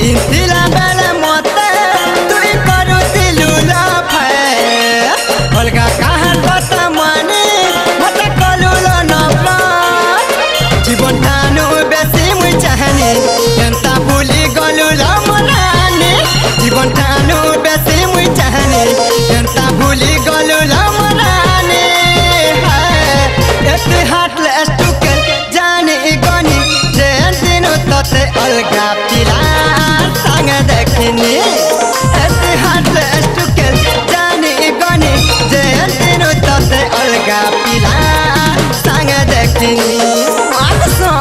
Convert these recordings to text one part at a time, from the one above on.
चिंतिला बेले मते तुई करुतिलु लफे अलगा कहार बता माने मते कलुलो नब्ला जीवन ठानु बेसी मुई चाहने एंता भूली गलुलो मनाने जीवन ठानु बेसी मुई चाहने एंता भूली गलुलो मनाने एते हाटले स्टुके जाने गनी जेन दिनो तते अलगा पिला संग देखनी एते हाटले स्टुके जाने गनी जेन दिनो तते अलगा पिला संग देखनी आसो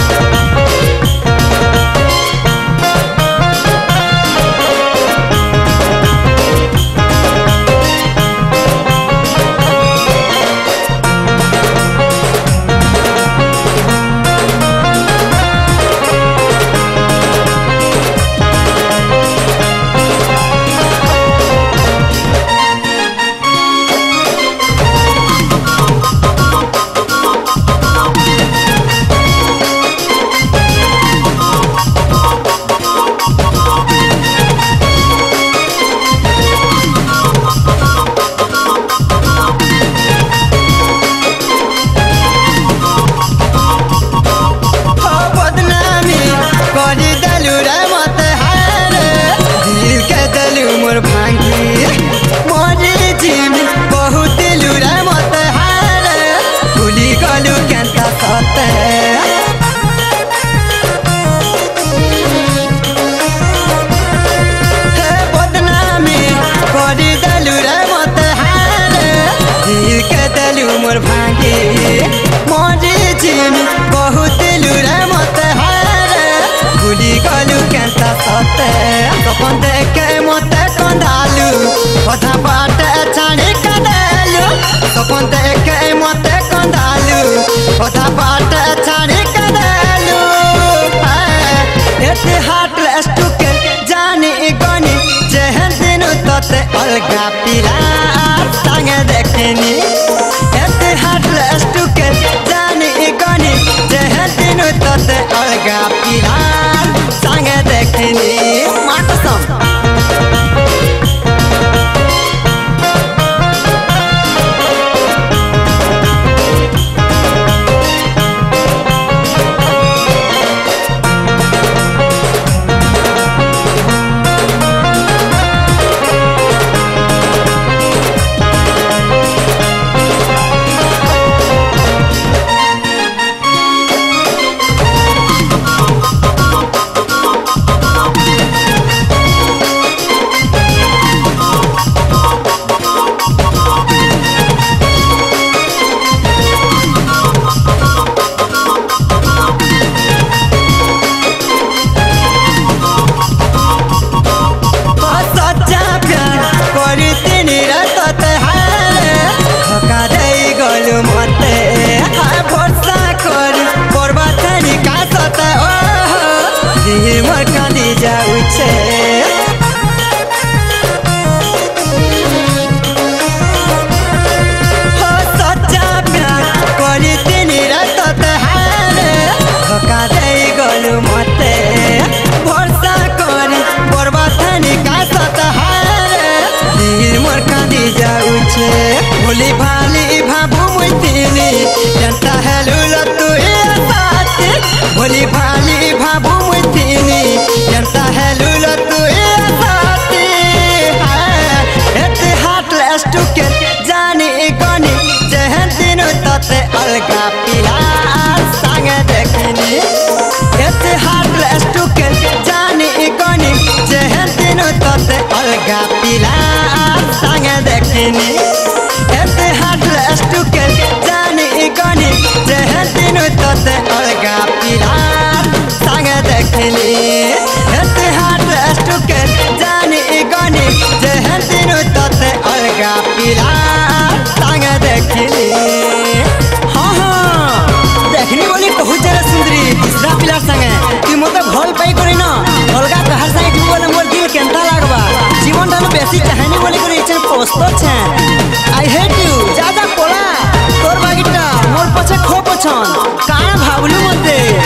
मोर भांगे मोरे जीवन बहुत लुरा मत हार भूली गलु केंता सते सपन देखे मत कंदालु कथा बाट छाणी कदालु सपन देखे मत कंदालु कथा बाट छाणी कदालु एते हाट स्टुके जाने गनी जेहन दिन तते अलगा पिला संग देखनी स्टुके जाने गनी जेहन दिन तते अलगा पिला संग देखनी मातसम भोली भाली भाबू मुइतिनी जनता हेलुलो तुई साथी भोली भाली भाबू मुइतिनी जनता हेलुलो तुई साथी एते हाटले स्टुके जाने गनी जेहन दिन तते अलगा पिला संग देखनी एते हाटले स्टुके जाने गनी जेहन दिन तते अलगा पिला संग देखनी स्टुके जाने गनी जेहन दिन तते अलगा पिला संग देखनी एते हाट स्टुके जाने गनी जेहन दिन तते अलगा पिला संग देखनी हाँ देखनी बोली कहू जरा सुंदरी तीसरा पिला संगे तू मते भल पाई करी न अलगा कहार संगे तू बोले मोर दिल केंता लागबा जीवन दानो बेसी कहानी बोली करी इचन पोस्तो छे आई हेट यू ज्यादा पोला तोर बागिटा मोर पछे खो पछन काना भाबलु मते